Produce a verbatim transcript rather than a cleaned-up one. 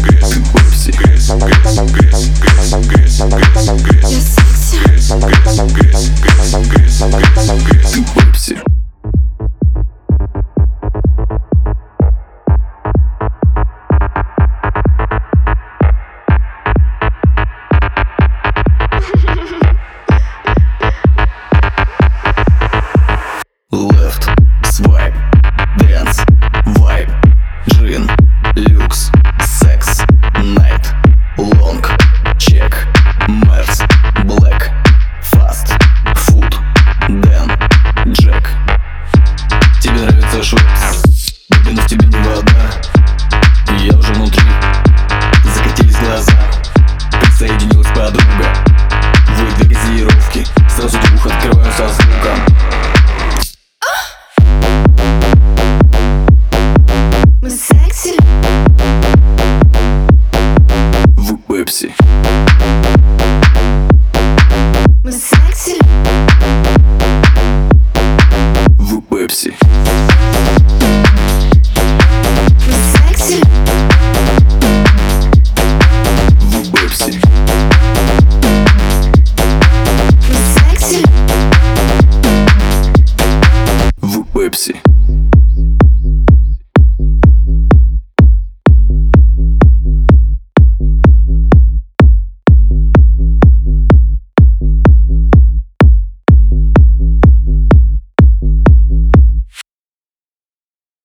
Left, swipe, dance, vibe, gin, люкс, секс, night, long, check, Merz, black, fast, food, Dan, Jack. Тебе нравится швепс, глубина в тебе не вода, я уже внутри, закатились глаза, присоединилась подруга. Вы для газировки, сразу двух открываю со звуком. Мы секси. Вы пепси. Мы секси. Вы пепси.